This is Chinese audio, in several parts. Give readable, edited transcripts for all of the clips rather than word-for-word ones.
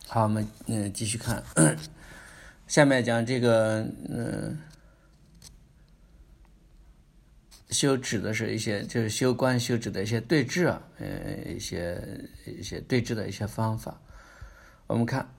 好，我们继续看，下面讲这个修止的是一些就是修观修止的一些对治啊，一些对治的一些方法。我们看，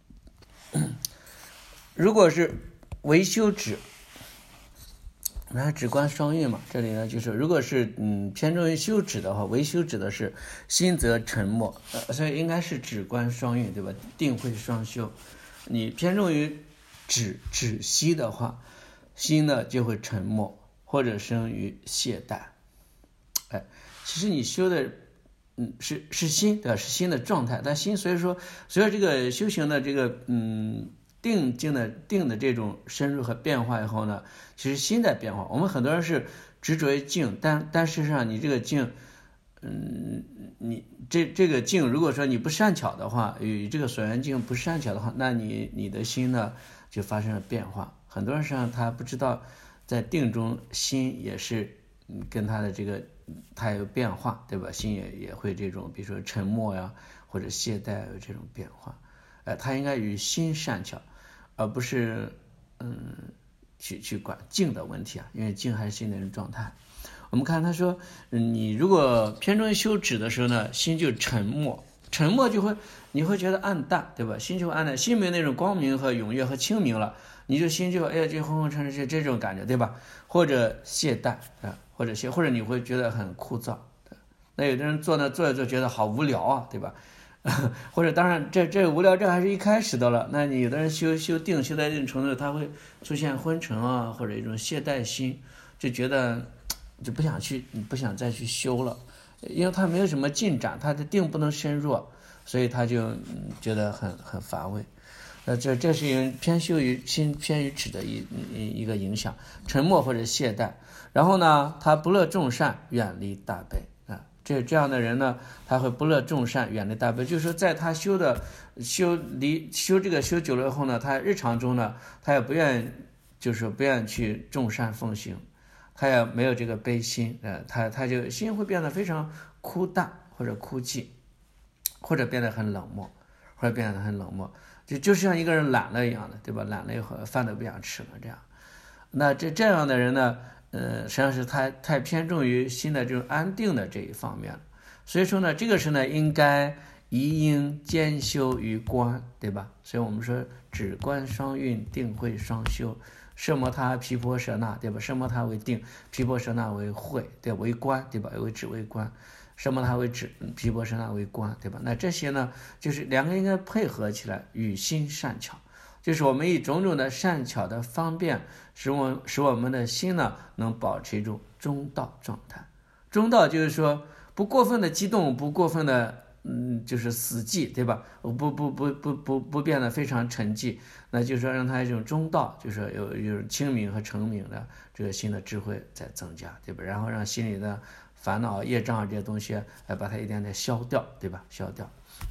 如果是唯修止，那止观双运嘛，这里呢就是如果是偏重于修止的话，唯修止的是心则沉默，所以应该是止观双运，对吧？定慧双修。你偏重于止息的话，心呢就会沉默或者生于懈怠。其实你修的是心，对吧？是心的状态，但心所以说随着这个修行的这个定的这种深入和变化以后呢，其实心在变化。我们很多人是执着于静，但事实上你这个静，你这个静，如果说你不善巧的话，与这个所缘境不善巧的话，那你的心呢就发生了变化。很多人实际上他不知道，在定中心也是跟他的这个他有变化，对吧？心也会这种，比如说沉默呀或者懈怠有这种变化。他应该与心善巧，而不是去管静的问题啊，因为静还是心的一种状态。我们看他说，你如果偏重于修止的时候呢，心就沉默，沉默你会觉得暗淡，对吧？心就会暗淡，心没有那种光明和踊跃和清明了，你就心就就昏昏沉沉这种感觉，对吧？或者懈怠啊，或者你会觉得很枯燥。那有的人坐着觉得好无聊啊，对吧？或者当然这无聊，这还是一开始的了。那你有的人修定修到一定程度，他会出现昏沉啊，或者一种懈怠心，就觉得就不想再去修了，因为他没有什么进展，他的定不能深入，所以他就觉得很乏味。这是因为心偏于止的一个影响，沉默或者懈怠。然后呢，他不乐众善，远离大悲。这样的人呢，他会不乐众善，远离大悲，就是说在他修这个修久了以后呢，他日常中呢，他也不愿去众善奉行，他也没有这个悲心，他就心会变得非常枯淡或者枯寂，或者变得很冷漠，就像一个人懒了一样的，对吧？懒了以后饭都不想吃了这样。那这样的人呢，实际上是太偏重于心的这种安定的这一方面，所以说呢，这个是呢应该宜应兼修于观，对吧？所以我们说止观双运，定慧双修，摄摩他毗婆舍那，对吧？摄摩他为定，毗婆舍那为慧，对，为观，对吧？为止为观，摄摩他为止，毗婆舍那为观，对吧？那这些呢，就是两个应该配合起来，与心善巧。就是我们以种种的善巧的方便，使我们的心呢能保持一种中道状态。中道就是说不过分的激动，不过分的就是死寂，对吧？不变得非常沉寂，那就是说让它一种中道，就是说有清明和澄明的这个心的智慧在增加，对吧？然后让心里的烦恼、业障这些东西来把它一点点消掉，对吧？消掉。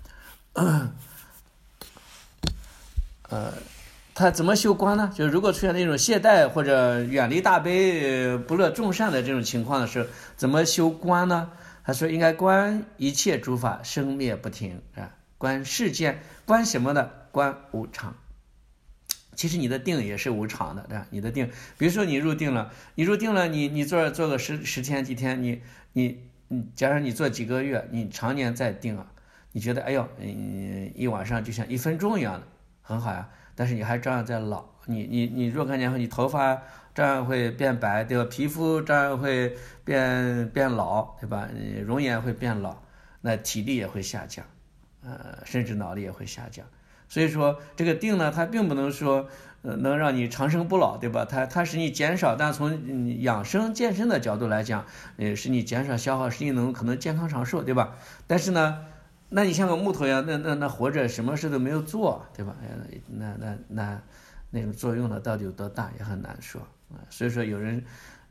他怎么修观呢？就是如果出现那种懈怠或者远离大悲、不乐众善的这种情况的时候，怎么修观呢？他说应该观一切诸法生灭不停啊，观世间，观什么呢？观无常。其实你的定也是无常的，对吧？你的定，比如说你入定了，你做个十天几天，你假如你做几个月，你常年在定啊，你觉得哎呦，一晚上就像1分钟一样的，很好呀。但是你还照样在老，你若干年后，你头发照样会变白，对吧？皮肤照样会变老，对吧？容颜会变老，那体力也会下降，甚至脑力也会下降。所以说这个定呢，它并不能说能让你长生不老，对吧？它使你减少，但从养生健身的角度来讲，使你减少消耗，使你可能健康长寿，对吧？但是呢，那你像个木头一样，那活着什么事都没有做，对吧？那种作用呢，到底有多大也很难说啊。所以说有人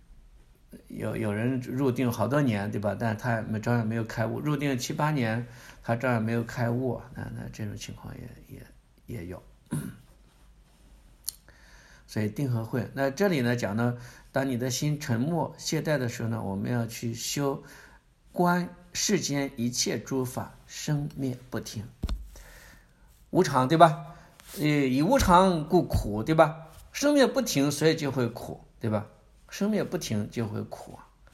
入定好多年，对吧？但是他照样没有开悟，入定7、8年，他照样没有开悟，那这种情况也有。所以定和慧，那这里呢讲呢，当你的心沉默懈怠的时候呢，我们要去修观世间一切诸法生灭不停。 无常，对吧？以无常故苦，对吧？生灭不停，所以就会苦，对吧？生灭不停就会苦，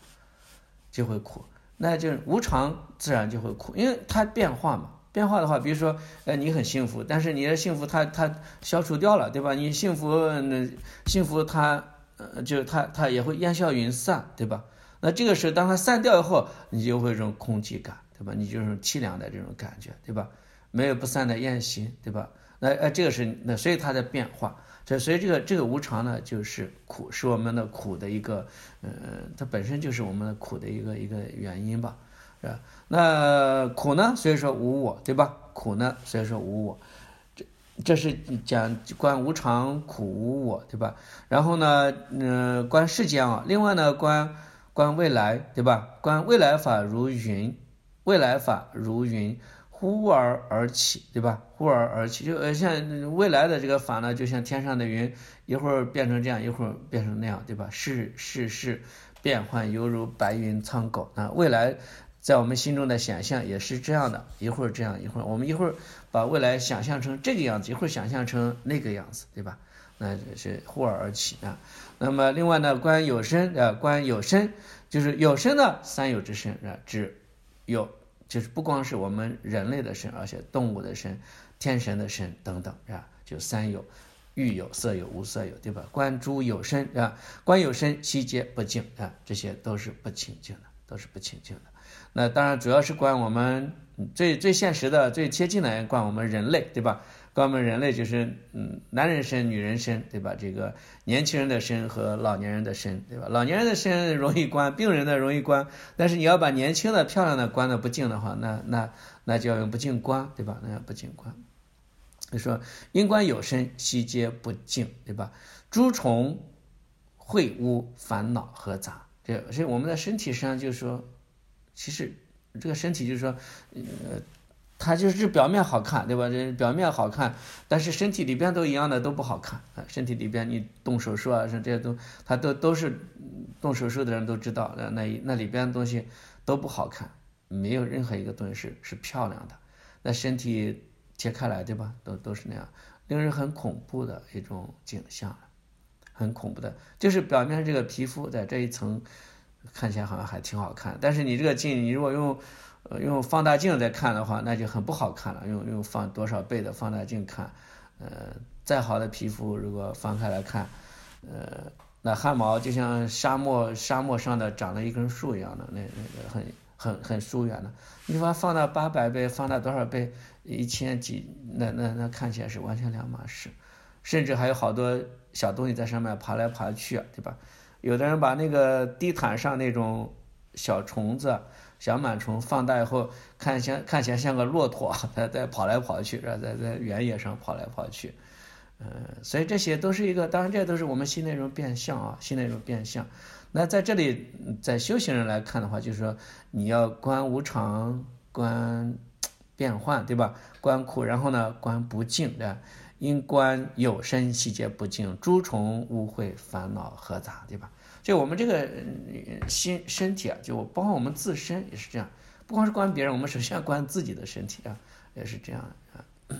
那就无常自然就会苦，因为它变化嘛。变化的话，比如说，你很幸福，但是你的幸福它消除掉了，对吧？你幸福它它也会烟消云散，对吧？那这个时候当它散掉以后，你就会有这种空寂感，对吧？你就是凄凉的这种感觉，对吧？没有不散的宴席，对吧？那这个是所以它的变化，所以这个无常呢，就是苦，是我们的苦的一个，它本身就是我们的苦的一个原因吧，是吧？那苦呢，所以说无我，对吧？苦呢，所以说无我，这是讲观无常、苦、无我，对吧？然后呢，观世间啊，另外呢，观未来，对吧？观未来法如云，未来法如云。忽而起，对吧？忽而起，就像未来的这个法呢，就像天上的云，一会儿变成这样，一会儿变成那样，对吧？是变幻，犹如白云苍狗啊。未来在我们心中的想象也是这样的，一会儿这样，我们一会儿把未来想象成这个样子，一会儿想象成那个样子，对吧？那是忽而起啊。那么另外呢，观有身观有身，就是有身的三有之身啊，指有。就是不光是我们人类的身，而且动物的身、天神的身等等，是吧？就三有，欲有、色有、无色有，对吧？观诸有身，是吧？观有身，悉皆不净啊，这些都是不清净的，都是不清净的。那当然主要是观我们最现实的、最贴近的，观我们人类，对吧？观我们人类就是男人身、女人身，对吧？这个年轻人的身和老年人的身，对吧？老年人的身容易观，病人的容易观，但是你要把年轻的、漂亮的观的不净的话，那就要用不净观，对吧？那要不净观。就说因观有身，悉皆不净，对吧？诸虫秽污烦恼合杂，所以我们的身体实际上就是说，其实这个身体就是说，它就是表面好看，对吧？这表面好看，但是身体里边都一样的都不好看啊。身体里边你动手术啊，这些它都是动手术的人都知道，那里边的东西都不好看，没有任何一个东西是漂亮的。那身体切开来，对吧？都是那样，令人很恐怖的一种景象，很恐怖的，就是表面这个皮肤在这一层看起来好像还挺好看，但是你这个镜，你如果用放大镜再看的话，那就很不好看了。用放多少倍的放大镜看，再好的皮肤如果翻开来看，那汗毛就像沙漠上的长了一根树一样的，那个很疏远的。你把放大800倍，放大多少倍，1000几，那看起来是完全两码事，甚至还有好多小东西在上面爬来爬去，对吧？有的人把那个地毯上那种小虫子、小螨虫放大以后，看起来像个骆驼，在跑来跑去，在原野上跑来跑去。所以这些都是一个，当然这都是我们心的一种变相啊，心的一种变相。那在这里，在修行人来看的话，就是说你要观无常，观变幻，对吧？观苦，然后呢，观不净，对吧？因观有身，悉皆不净，诸虫污秽烦恼合杂，对吧？就我们这个身体啊，就包括我们自身也是这样，不光是观别人，我们首先要观自己的身体啊，也是这样啊。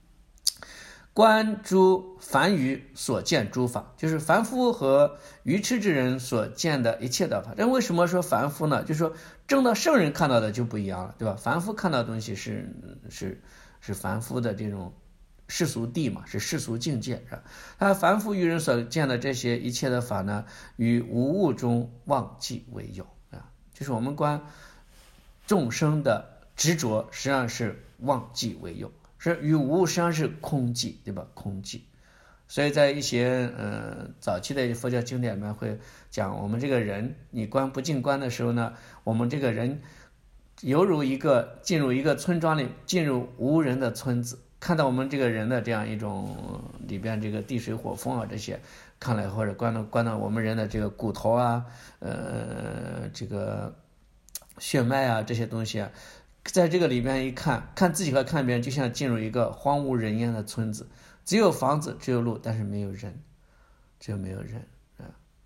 观诸凡愚所见诸法，就是凡夫和愚痴之人所见的一切的法。这为什么说凡夫呢？就是说证到圣人看到的就不一样了，对吧？凡夫看到的东西是凡夫的这种世俗谛嘛，是世俗境界，是吧？他凡夫愚人所见的这些一切的法呢，与无物中妄计为有啊，就是我们观众生的执着，实际上是妄计为有。是与无物实际上是空寂，对吧？空寂。所以在一些早期的佛教经典里面会讲，我们这个人你观不净观的时候呢，我们这个人犹如进入一个村庄里，进入无人的村子，看到我们这个人的这样一种里边这个地水火风啊这些，看了或者观到我们人的这个骨头啊，这个血脉啊这些东西啊。在这个里边一看自己和看别人，就像进入一个荒无人烟的村子，只有房子，只有路，但是没有人，只有没有人啊。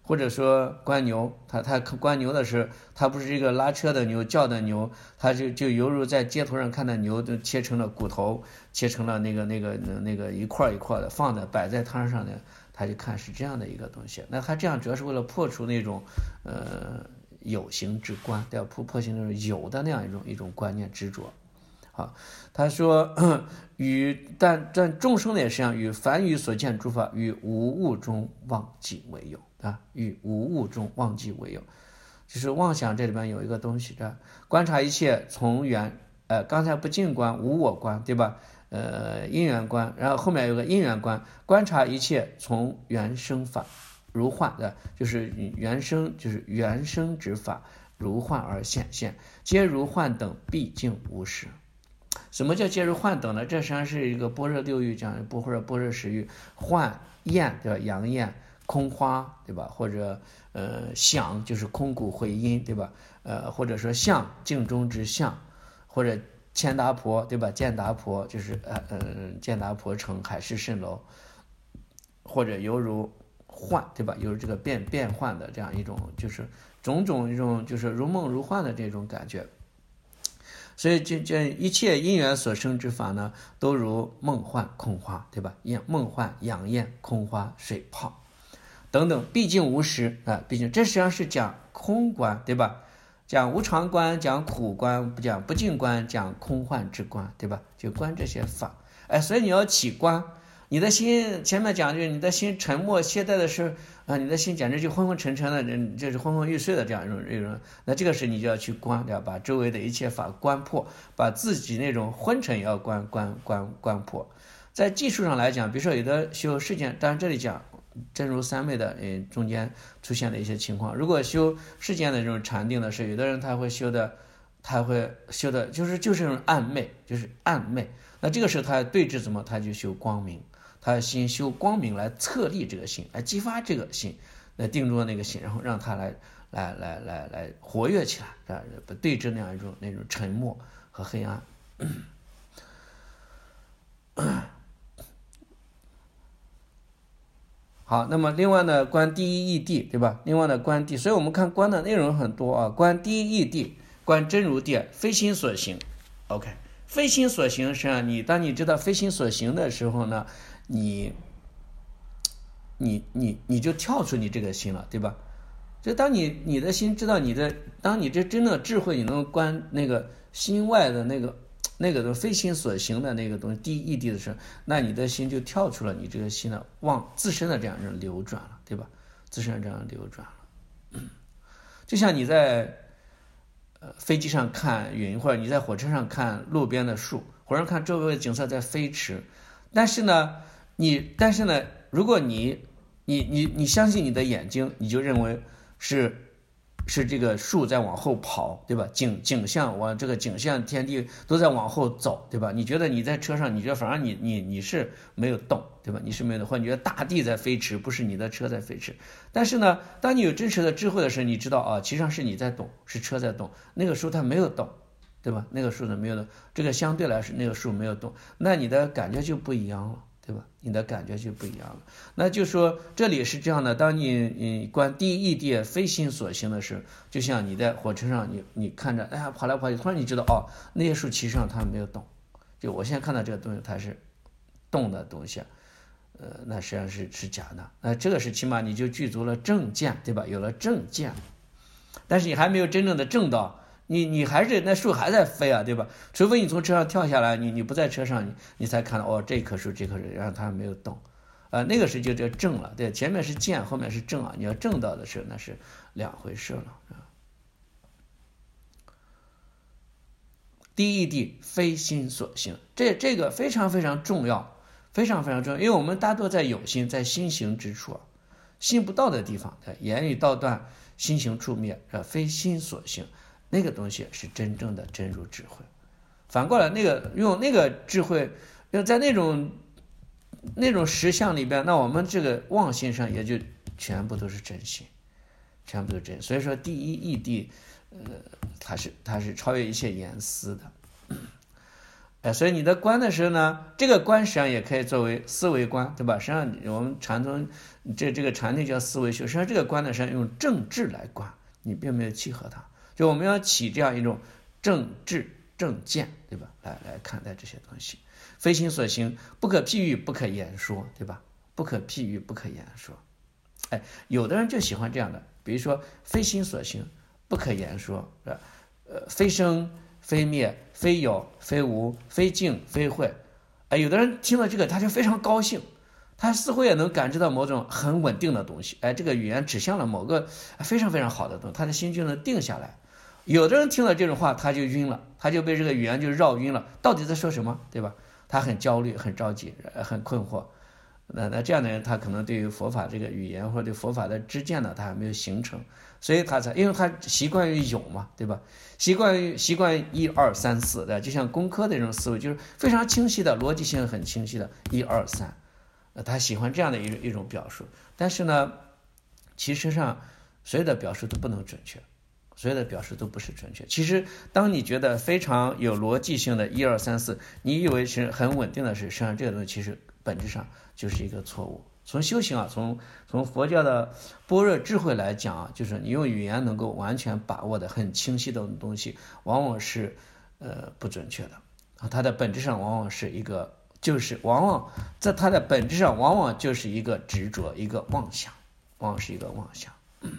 或者说观牛，他观牛的时候，他不是一个拉车的牛叫的牛，他就犹如在街头上看到牛都切成了骨头，切成了那个一块一块的放在摆在摊上的，他就看是这样的一个东西。那他这样主要是为了破除那种有形之观，对吧？破除那种有的那样一种观念执着。好，他说但众生的也是一样，与凡语所见诸法，与无物中忘记为有啊，与无物中忘记为有，就是妄想这里边有一个东西，观察一切从缘，刚才不净观无我观，对吧？因缘观，然后后面有个因缘观，观察一切从缘生法如幻的，就是缘生，就是缘生之法如幻而显现，皆如幻等，毕竟无实。什么叫皆如幻等呢？这实际上是一个般若六欲讲或者般若十欲，幻焰对吧？阳焰，空花对吧？或者想就是空谷回音对吧？或者说相镜中之相，或者千达婆对吧？见达婆就是见达婆城海市蜃楼，或者犹如幻对吧？犹如这个变幻的这样一种，就是种种一种就是如梦如幻的这种感觉。所以这一切因缘所生之法呢，都如梦幻空花，对吧？梦幻阳焰空花水泡等等，毕竟无实啊，毕竟这实际上是讲空观，对吧？讲无常观，讲苦观，不讲不净观，讲空幻之观，对吧？就观这些法，所以你要起观。你的心前面讲，就是你的心沉默懈怠的时候你的心简直就昏昏沉沉的，就是昏昏欲睡的这样一种，那这个时你就要去观，对吧？把周围的一切法观破，把自己那种昏沉也要观破。在技术上来讲，比如说有的修世间，当然这里讲真如三昧的中间出现的一些情况，如果修世间的这种禅定的是，有的人他会修的就是这种暗昧，就是暗昧。那这个时候他对治怎么？他就修光明。他先修光明来策立这个心，来激发这个心，来定住那个心，然后让他来活跃起来，不对治那样那种沉默和黑暗。好，那么另外呢，观第一义谛，对吧？另外呢，观谛，所以我们看观的内容很多啊，观第一义谛，观真如谛，非心所行。OK， 非心所行是啊，当你知道非心所行的时候呢，你就跳出你这个心了，对吧？就当你的心知道当你这真的智慧，你能观那个心外的那个非心所行的那个东西，第一义谛的时候，那你的心就跳出了你这个心的往自身的这样一种流转了，对吧？自身这样流转了，就像你在飞机上看云，或者你在火车上看路边的树，或者看周围的景色在飞驰，但是呢，如果你相信你的眼睛，你就认为是这个树在往后跑，对吧？景象这个景象天地都在往后走，对吧？你觉得你在车上，你觉得反而你是没有动，对吧？你是没有动，或者你觉得大地在飞驰，不是你的车在飞驰。但是呢，当你有真实的智慧的时候，你知道啊，其实上是你在动，是车在动，那个树它没有动，对吧？那个树呢没有动，这个相对来说那个树没有动，那你的感觉就不一样了，对吧？你的感觉就不一样了。那就说这里是这样的，当你观第一义谛非心所行的时候，就像你在火车上，你看着跑来跑去，突然你知道那些树其实上它没有动，就我现在看到这个东西它是动的东西，那实际上是假的。那这个是起码你就具足了正见，对吧？有了正见，但是你还没有真正的正到。你还是那树还在飞啊，对吧？除非你从车上跳下来，你不在车上，你才看到这棵树，然后它没有动，那个是就这正了，对，前面是见，后面是正啊，你要正到的时候那是两回事了。第一义谛非心所行，这个非常非常重要，非常非常重要，因为我们大多在有心，在心行之处，心不到的地方，言语道断，心行处灭，非心所行。那个东西是真正的真如智慧。反过来，用那个智慧，用在那种实相里边，那我们这个妄心上也就全部都是真心，全部都是真。所以说，第一义谛，它是超越一切言思的。 所以你的观的时候呢，这个观实际上也可以作为思维观，对吧？实际上我们禅宗这个禅定叫思维修，实际上这个观呢，实际上用正智来观，你并没有契合它，就我们要起这样一种正智正见，对吧？来看待这些东西，非心所行，不可譬喻，不可言说，对吧？不可譬喻，不可言说。有的人就喜欢这样的，比如说非心所行，不可言说，非生非灭，非有非无，非净非慧。有的人听了这个他就非常高兴，他似乎也能感知到某种很稳定的东西，这个语言指向了某个非常非常好的东西，他的心就能定下来。有的人听了这种话他就晕了，他就被这个语言就绕晕了，到底在说什么，对吧？他很焦虑，很着急，很困惑。那这样的人，他可能对于佛法这个语言或者对佛法的知见呢，他还没有形成，所以他才，因为他习惯于有嘛，对吧？习惯1、2、3、4的，就像工科的这种思维，就是非常清晰的逻辑性很清晰的1、2、3，他喜欢这样的一种表述。但是呢，其实上所有的表述都不能准确，所有的表述都不是准确。其实当你觉得非常有逻辑性的1、2、3、4，你以为是很稳定的事，实际上这个东西其实本质上就是一个错误。从修行从佛教的般若智慧来讲就是你用语言能够完全把握的很清晰的东西，往往是不准确的它的本质上往往是一个，就是往往在它的本质上往往就是一个执着，一个妄想，往往是一个妄想。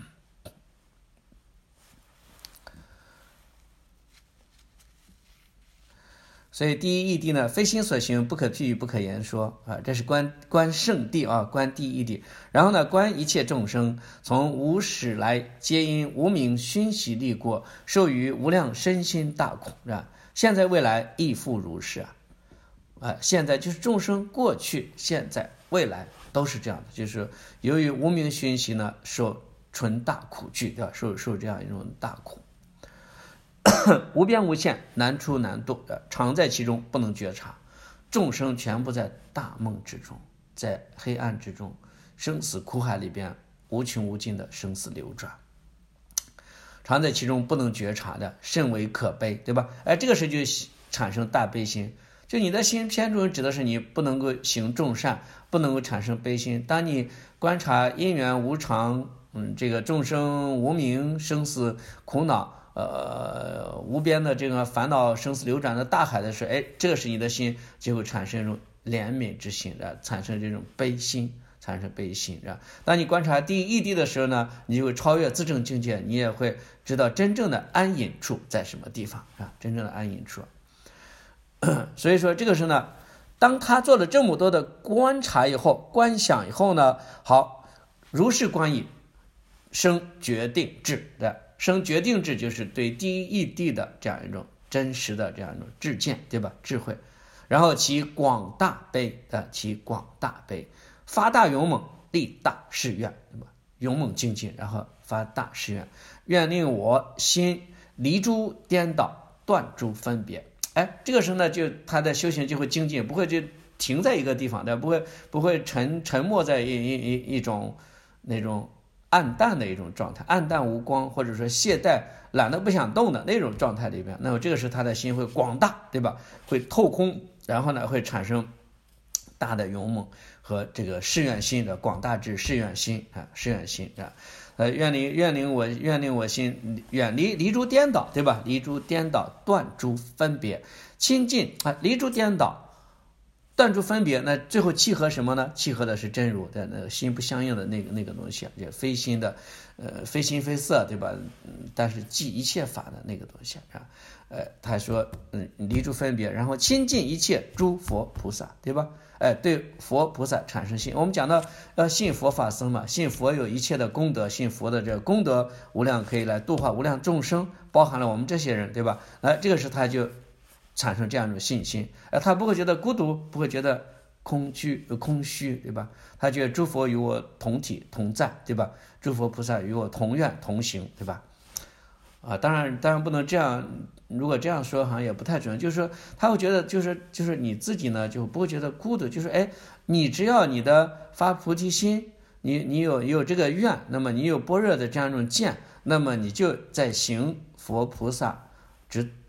所以第一义谛呢，非心所行，不可譬喻，不可言说这是观圣谛观第一义谛。然后呢，观一切众生从无始来，皆因无明熏习力过，受于无量身心大苦，是吧？现在未来亦复如是现在就是众生过去现在未来都是这样的，就是由于无明熏习呢，受纯大苦具，对吧？受这样一种大苦。无边无限，难出难度，常在其中，不能觉察。众生全部在大梦之中，在黑暗之中，生死苦海里边无穷无尽的生死流转，常在其中不能觉察的，甚为可悲，对吧？这个时候就产生大悲心，就你的心偏重指的是你不能够行众善，不能够产生悲心。当你观察因缘无常，这个众生无明，生死苦恼，无边的这个烦恼生死流转的大海的时候，这个是你的心就会产生一种怜悯之心，产生这种悲心，产生悲心。当你观察第一义谛的时候呢，你就会超越自证境界，你也会知道真正的安隐处在什么地方真正的安隐处。所以说这个是呢，当他做了这么多的观察以后，观想以后呢，好，如是观已，生决定智生决定智，就是对第一义谛的这样一种真实的这样一种智见，对吧？智慧。然后其广大悲其广大悲，发大勇猛，立大誓愿，对吧？勇猛精进，然后发大誓愿，愿令我心离诸颠倒，断诸分别。这个时候呢，就他的修行就会精进，不会就停在一个地方的，不会沉没在一种那种暗淡的一种状态，暗淡无光，或者说懈怠懒得不想动的那种状态里边，那么这个时候他的心会广大，对吧？会透空，然后呢会产生大的勇猛和这个誓愿心的广大之誓愿心誓愿心愿令我心远离诸颠倒，对吧？离诸颠倒，断诸分别，亲近离诸颠倒，断诸分别，那最后契合什么呢？契合的是真如的那个心不相应的那个东西也非心的非心非色，对吧？但是即一切法的那个东西他说离诸分别，然后亲近一切诸佛菩萨，对吧？对佛菩萨产生信。我们讲到信佛法僧嘛，信佛有一切的功德，信佛的这个功德无量，可以来度化无量众生，包含了我们这些人，对吧？这个时候他就产生这样一种信心，他不会觉得孤独，不会觉得空虚，对吧？他觉得诸佛与我同体同在，对吧？诸佛菩萨与我同愿同行，对吧？当然不能这样，如果这样说好像也不太准，就是说他会觉得就是你自己呢就不会觉得孤独，就是你只要你的发菩提心，你有这个愿，那么你有般若的这样一种见，那么你就在行佛菩萨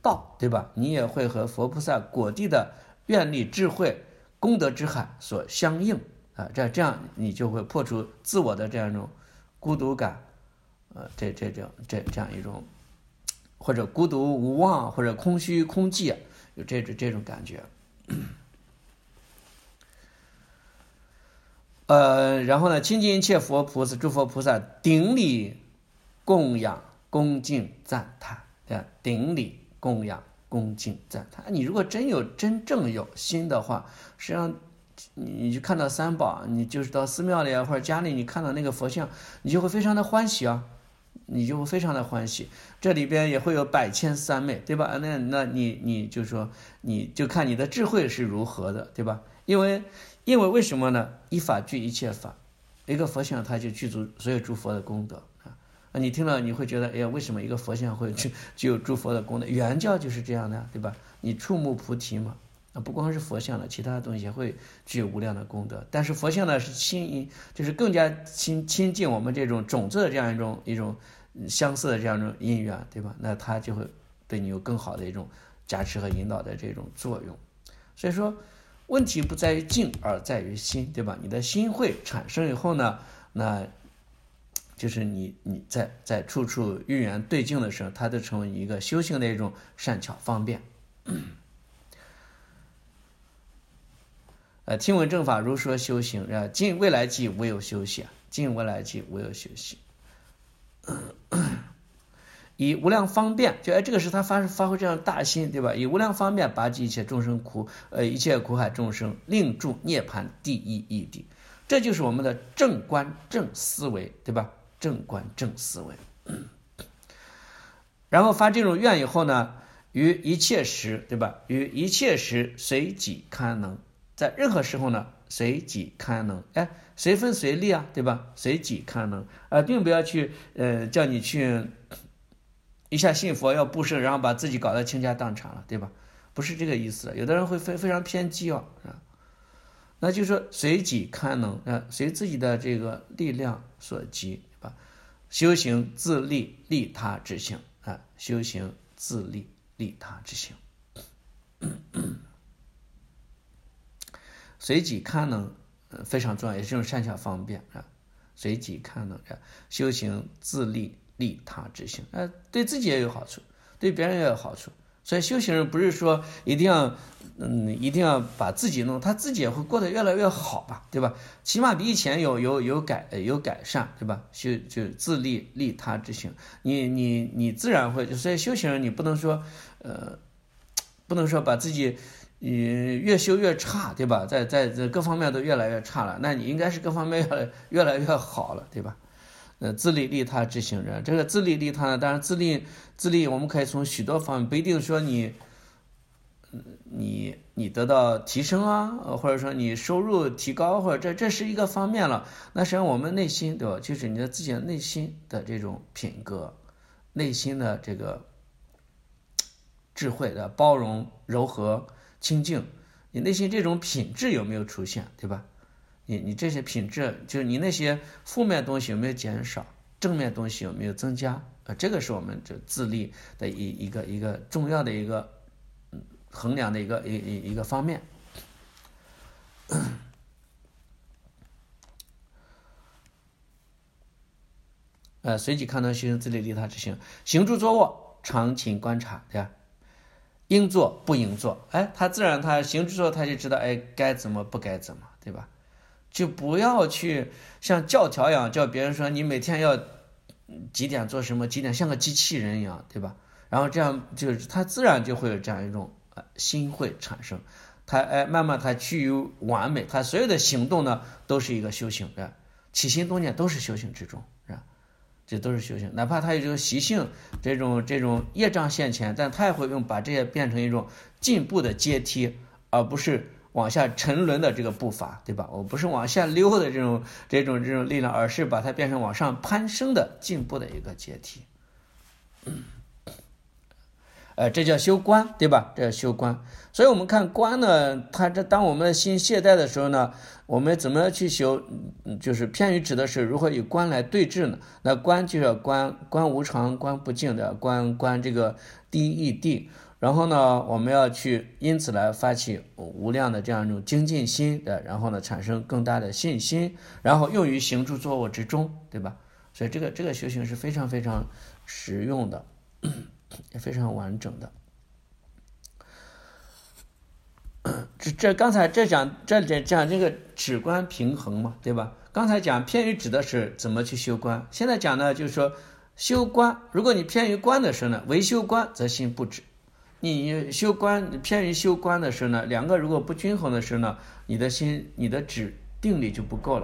道，对吧？你也会和佛菩萨果地的愿力、智慧、功德之海所相应啊，这样你就会破除自我的这样一种孤独感，这样一种或者孤独无望或者空虚空寂，有这种感觉。然后呢，亲近一切佛菩萨、诸佛菩萨，顶礼供养、恭敬赞叹，对吧？顶礼供养、恭敬赞叹。你如果真正有心的话，实际上你就看到三宝，你就是到寺庙里或者家里，你看到那个佛像，你就会非常的欢喜啊，你就会非常的欢喜。这里边也会有百千三昧，对吧？那你就说，你就看你的智慧是如何的，对吧？因为为什么呢？一法具一切法，一个佛像它就具足所有诸佛的功德啊。你听了你会觉得，哎呀，为什么一个佛像会具有诸佛的功德？原教就是这样的，对吧？你触目菩提嘛，不光是佛像了，其他的东西也会具有无量的功德。但是佛像呢是就是更加亲近我们这种种子的这样一种相似的这样一种因缘，对吧？那它就会对你有更好的一种加持和引导的这种作用。所以说，问题不在于境，而在于心，对吧？你的心会产生以后呢，那就是你在处处遇缘对境的时候，它就成为一个修行的一种善巧方便。听闻正法如说修行，尽未来际无有休息，尽未来际无有休息。以无量方便，就这个是他发挥这样大心，对吧？以无量方便拔济一切众生一切苦海众生，令住涅槃第一义谛。这就是我们的正观正思维，对吧？正观正思维。然后发这种愿以后呢，于一切时，对吧？于一切时随己堪能，在任何时候呢，随己堪能，随分随力啊，对吧？随己堪能，并不要去叫你去一下信佛要布施，然后把自己搞得倾家荡产了，对吧？不是这个意思。有的人会非常偏激啊，那就是说随己堪能随自己的这个力量所及，对吧？修行自利利他之行修行自利利他之行。随己堪能非常重要，也是一种善巧方便随己堪能修行自利利他之行，对自己也有好处，对别人也有好处。所以修行人不是说一定要把自己弄，他自己也会过得越来越好吧，对吧？起码比以前有改善，对吧？就自利利他之行，你自然会。所以修行人你不能说把自己越修越差，对吧？在各方面都越来越差了，那你应该是各方面越来越好了，对吧？自利利他之行人，这个自利利他呢，当然自利我们可以从许多方面，不一定说你得到提升啊，或者说你收入提高，或者这是一个方面了。那实际上我们内心，对吧？就是你的自己的内心的这种品格，内心的这个智慧的包容、柔和、清净，你内心这种品质有没有出现，对吧？你这些品质，就是你那些负面东西有没有减少，正面东西有没有增加？这个是我们这自利的一个重要的一个衡量的一个方面。随己堪能修行自利利他之行，行住坐卧常勤观察，对吧？应做不应做，他自然他行住坐他就知道，该怎么不该怎么，对吧？就不要去像教条一样叫别人说你每天要几点做什么，几点像个机器人一样，对吧？然后这样就是他自然就会有这样一种心会产生，他慢慢他趋于完美，他所有的行动呢都是一个修行，起心动念都是修行之中，这都是修行。哪怕他有这种习性，这种业障现前，但他也会把这些变成一种进步的阶梯，而不是往下沉沦的这个步伐，对吧？我不是往下溜的这种力量，而是把它变成往上攀升的进步的一个阶梯。这叫修观，对吧？这叫修观。所以我们看观呢，当我们的心懈怠的时候呢，我们怎么去修？就是偏于指的是如何与观来对峙呢？那观就是观无常、观不净的观这个第一义谛。 然后呢，我们要去因此来发起无量的这样一种精进心的，然后呢产生更大的信心，然后用于行住坐卧之中，对吧？所以这个修行是非常非常实用的，也非常完整的。刚才讲这个止观平衡嘛，对吧？刚才讲偏于止的是怎么去修观，现在讲呢就是说修观，如果你偏于观的时候呢，唯修观则心不止。你修观偏于修观的时候呢，两个如果不均衡的时候呢，你的心你的止定力就不够了。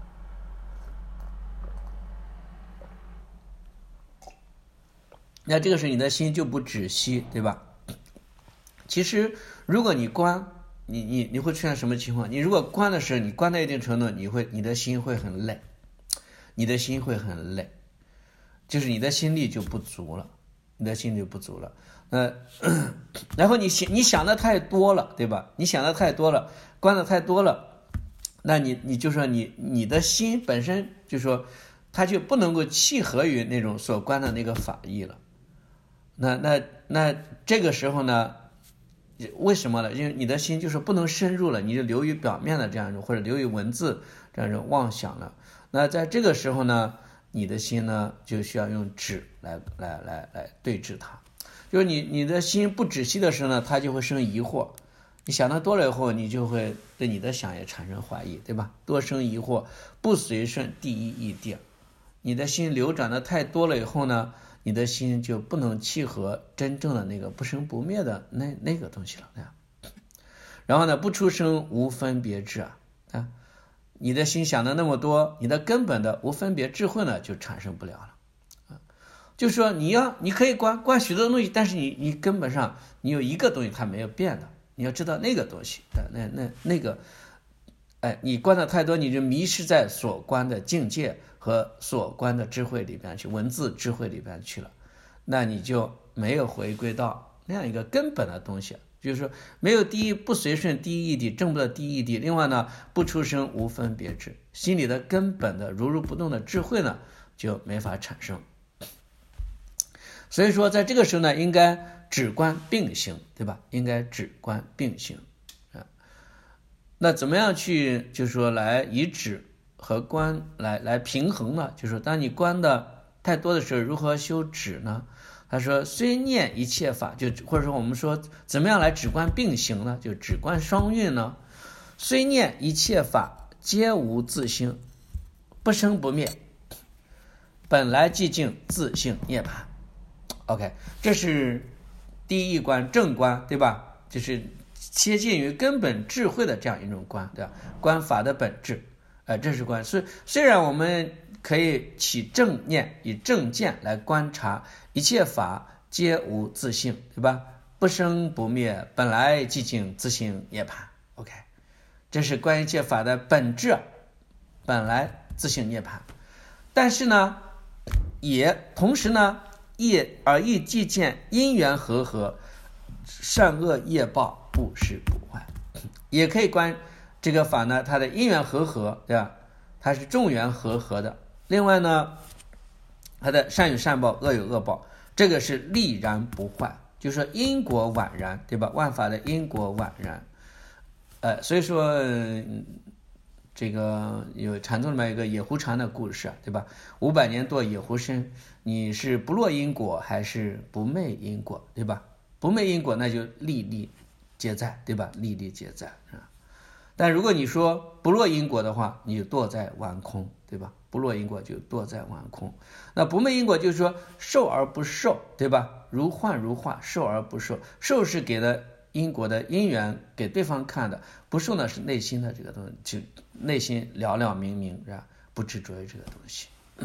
那这个时候你的心就不止息，对吧？其实如果你观，你会出现什么情况？你如果观的时候，你观到一定程度，你的心会很累，你的心会很累，就是你的心力就不足了，你的心就不足了。然后你想的太多了，对吧？你想的太多了，观的太多了，那你就说你的心本身就说它就不能够契合于那种所观的那个法义了。那这个时候呢，为什么呢？因为你的心就是不能深入了，你就流于表面的这样一种，或者流于文字这样一种妄想了。那在这个时候呢，你的心呢就需要用止来对治它。就是你的心不止息的时候呢，它就会生疑惑。你想的多了以后，你就会对你的想也产生怀疑，对吧？多生疑惑，不随顺第一义谛。你的心流转的太多了以后呢，你的心就不能契合真正的那个不生不灭的那个东西了，对吧？然后呢，不出生无分别智啊，你的心想的那么多，你的根本的无分别智慧呢就产生不了了。就是说你可以观许多东西，但是你根本上你有一个东西它没有变的，你要知道那个东西，那个，你观的太多，你就迷失在所观的境界和所观的智慧里边去，文字智慧里边去了，那你就没有回归到那样一个根本的东西，就是说没有不随顺第一义谛，证不到第一义谛。另外呢，不出生无分别智，心里的根本的如不动的智慧呢就没法产生。所以说在这个时候呢，应该止观并行，对吧？应该止观并行啊。那怎么样去就是说来以止和观来平衡呢？就是说当你观的太多的时候，如何修止呢？他说虽念一切法，就或者说我们说怎么样来止观并行呢？就止观双运呢？虽念一切法皆无自性，不生不灭，本来寂静自性涅槃。OK， 这是第一观正观，对吧？就是接近于根本智慧的这样一种观，对吧？观法的本质，这是观。虽然我们可以起正念，以正见来观察一切法皆无自性，对吧？不生不灭，本来寂静自性涅槃。OK， 这是观一切法的本质，本来自性涅槃。但是呢，也同时呢，亦既见因缘和合，善恶业报不失不坏。也可以观这个法呢，它的因缘和合，对吧？它是众缘和合的。另外呢，它的善有善报，恶有恶报，这个是立然不坏，就是说因果宛然，对吧？万法的因果宛然。所以说这个有禅宗里面有一个野狐禅的故事，对吧？500年堕野狐身，你是不落因果还是不昧因果，对吧？不昧因果那就历历皆在，对吧？历历皆在。但如果你说不落因果的话，你就堕在顽空，对吧？不落因果就堕在顽空。那不昧因果就是说受而不受，对吧？如幻如化，受而不受。受是给了因果的因缘给对方看的，不受呢是内心的这个东西，就内心了了明明，是吧？不执着于这个东西。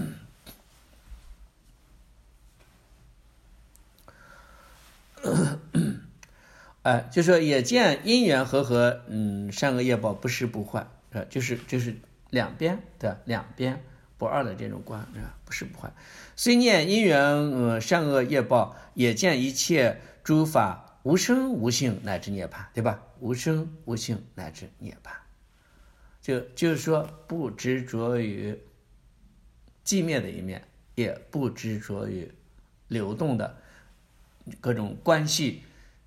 就说也见因缘和合，善恶业报不失不坏，就是两边不二的这种观，不失不坏。虽念因缘善恶业报，也见一切诸法无生无性乃至涅槃，对吧？无生无性乃至涅槃，就是说不执着于寂灭的一面，也不执着于流动的各种关系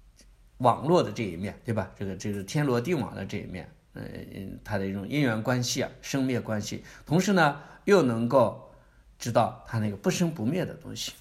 网络的这一面，对吧？这个天罗地网的这一面，它的一种因缘关系啊，生灭关系，同时呢又能够知道它那个不生不灭的东西。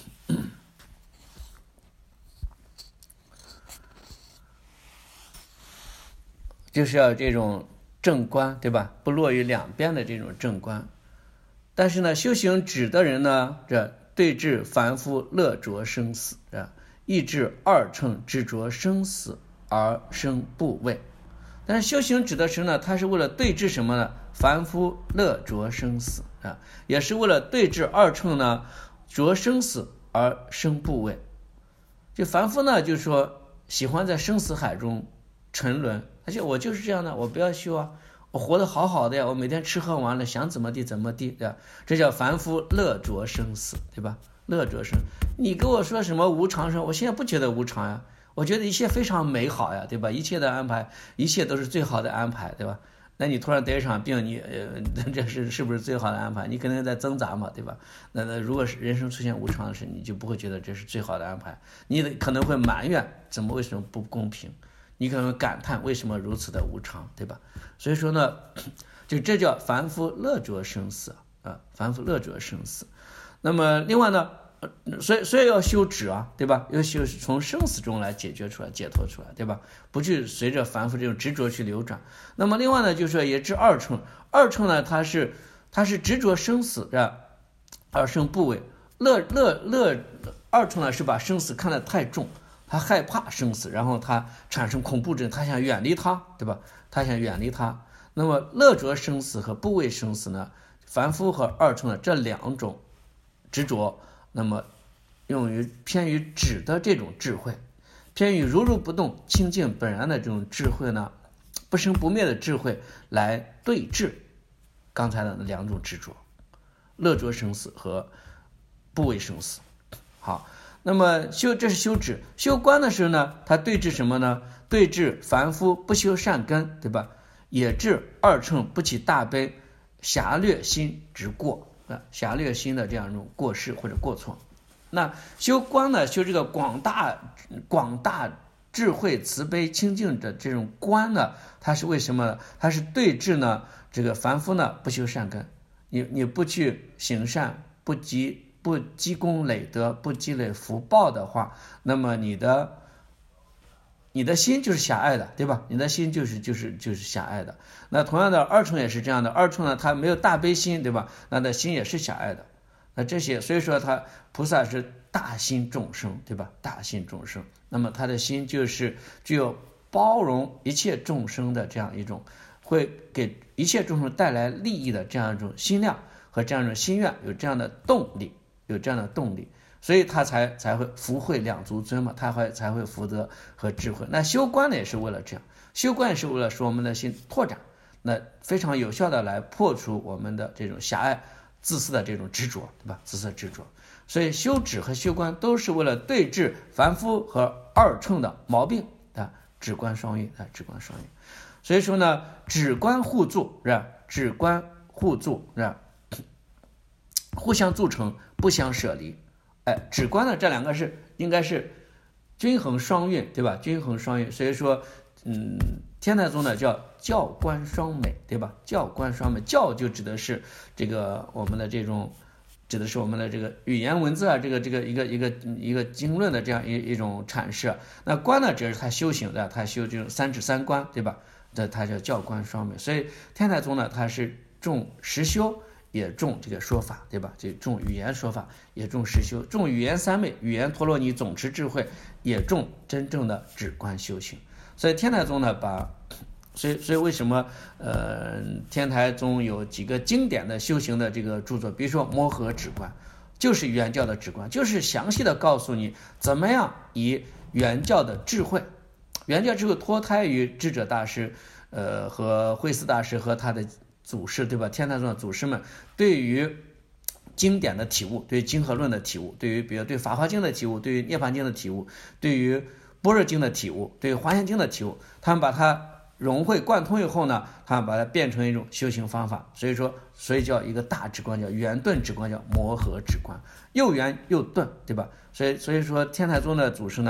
就是要这种正观，对吧？不落于两边的这种正观。但是呢，修行止的人呢，这对治凡夫乐着生死，抑制二乘执着生死而生怖畏。但是修行止的时呢，他是为了对治什么呢？凡夫乐着生死啊，也是为了对治二乘呢着生死而生怖畏。就凡夫呢，就是说喜欢在生死海中沉沦，而且我就是这样的，我不要修啊，我活得好好的呀，我每天吃喝玩乐，想怎么地怎么地，对吧？这叫凡夫乐着生死，对吧？乐着生，你跟我说什么无常生，我现在不觉得无常呀，我觉得一切非常美好呀，对吧？一切的安排，一切都是最好的安排，对吧？那你突然得一场病，你这是不是最好的安排？你可能在挣扎嘛，对吧？那如果是人生出现无常的事，你就不会觉得这是最好的安排，你可能会埋怨为什么不公平，你可能会感叹为什么如此的无常，对吧？所以说呢，就这叫凡夫乐着生死啊，凡夫乐着生死。那么另外呢，所以要修止啊，对吧？要修从生死中来解决出来、解脱出来，对吧？不去随着凡夫这种执着去流转。那么另外呢，就是说也治二乘，二乘呢，它是执着生死而生怖畏。二乘呢是把生死看得太重，他害怕生死，然后他产生恐怖症，他想远离它，对吧？他想远离它。那么乐着生死和怖畏生死呢，凡夫和二乘的这两种执着，那么用于偏于止的这种智慧，偏于如如不动清净本然的这种智慧呢，不生不灭的智慧来对治刚才的那两种执着，乐着生死和怖畏生死。好，那么这是修止。修观的时候呢，它对治什么呢？对治凡夫不修善根，对吧？也治二乘不起大悲，狭略心之过，狭略心的这样一种过失或者过错。那修观呢，修这个广大智慧慈悲清净的这种观呢，它是为什么呢？它是对治呢这个凡夫呢不修善根，你不去行善，不积功累德，不积累福报的话，那么你的心就是狭隘的，对吧？你的心就是狭隘的。那同样的，二乘也是这样的，二乘呢，他没有大悲心，对吧？那的心也是狭隘的。那这些，所以说他菩萨是大心众生，对吧？大心众生，那么他的心就是具有包容一切众生的这样一种，会给一切众生带来利益的这样一种心量和这样一种心愿，有这样的动力，所以他才会福慧两足尊嘛，他才会福德和智慧。那修观呢，也是为了这样，修观也是为了使我们的心拓展，那非常有效的来破除我们的这种狭隘自私的这种执着，对吧？自私执着。所以修止和修观都是为了对治凡夫和二乘的毛病啊，止观双运啊，止观双运。所以说呢，止观互助是吧？止观互助是吧？互相助成，不相舍离。止观的这两个应该是均衡双运，对吧？均衡双运。所以说，天台宗呢叫教观双美，对吧？教观双美，教就指的是这个我们的这种，指的是我们的这个语言文字啊，这个一个经论的这样一种阐释。那观呢，只是他修行的，他修这种三止三观，对吧？这他叫教观双美。所以天台宗呢，他是重实修，也重这个说法，对吧？就重语言说法，也重实修，重语言三昧，语言陀罗尼总持智慧，也重真正的止观修行。所以天台宗呢，所以为什么天台宗有几个经典的修行的这个著作，比如说摩诃止观，就是原教的止观，就是详细的告诉你怎么样以原教的智慧，原教智慧脱胎于智者大师和慧思大师和他的祖师，对吧？天台宗的祖师们对于经典的体悟，对于经和论的体悟，对于比如对法华经的体悟，对于涅槃经的体悟，对于般若经的体悟，对于华严经的体悟，他们把它融会贯通以后呢，他们把它变成一种修行方法。所以叫一个大止观，叫圆顿止观，叫摩诃止观，又圆又顿，对吧？所以说天台宗的祖师呢，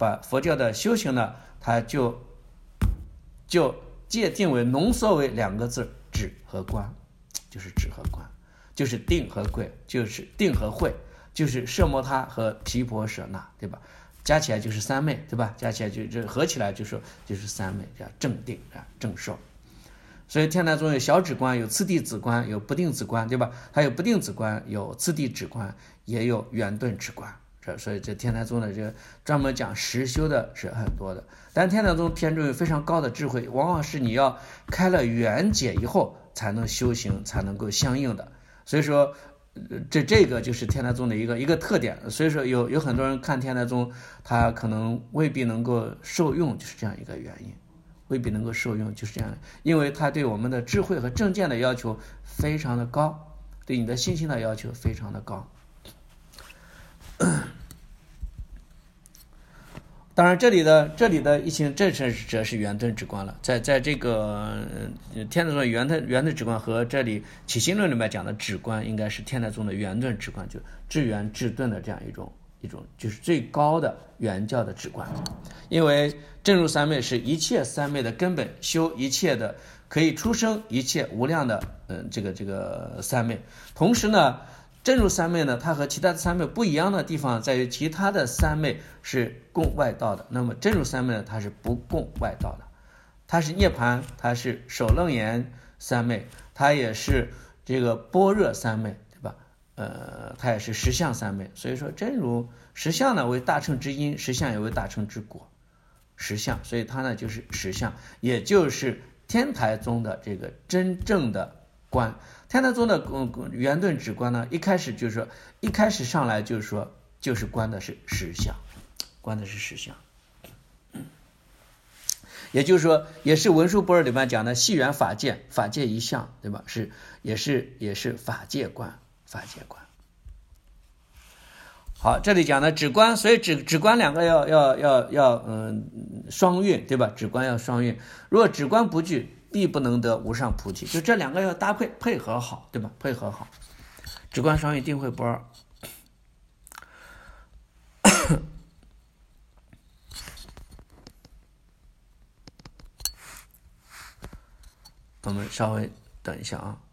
把佛教的修行呢，它就界定为浓缩为2个字，止和观，就是止和观，就是定和慧，就是定和慧，就是摄摩他和毗婆舍那，对吧？加起来就是三昧，对吧？加起来就合起来就是三昧，叫正定啊，正受。所以天台宗有小止观，有次第止观，有不定止观，对吧？还有不定止观，有次第止观，也有圆顿止观。所以这天台宗的这个专门讲实修的是很多的，但天台宗偏重于非常高的智慧，往往是你要开了圆解以后才能修行，才能够相应的。所以说这个就是天台宗的一个特点。所以说有很多人看天台宗，他可能未必能够受用，就是这样一个原因，未必能够受用，就是这样的，因为他对我们的智慧和正见的要求非常的高，对你的信心的要求非常的高。当然这里的一行这是圆顿止观了，在这个天台宗的圆顿止观和这里起心论里面讲的止观，应该是天台宗的圆顿止观，就至圆至顿的这样一种就是最高的圆教的止观。因为正入三昧是一切三昧的根本，修一切的可以出生一切无量的这个三昧。同时呢，正入三昧呢，它和其他的三昧不一样的地方在于，其他的三昧是共外道的，那么正入三昧呢，它是不共外道的，它是涅槃，它是首楞严三昧，它也是这个般若三昧，对吧？它也是实相三昧。所以说真如实相呢为大乘之因，实相也为大乘之果，实相，所以它呢就是实相，也就是天台宗的这个真正的观。天台宗的圆顿止观呢，一开始上来就是观的是实相，观的是实相。也就是说，也是文殊般若里面讲的细缘法界，法界一相，对吧？也是法界观，法界观。好，这里讲的止观，所以止观两个要双运，对吧？止观要双运，如果止观不具，必不能得无上菩提。就这两个要搭配合好，对吧？配合好，止观双运定慧般。我们稍微等一下啊。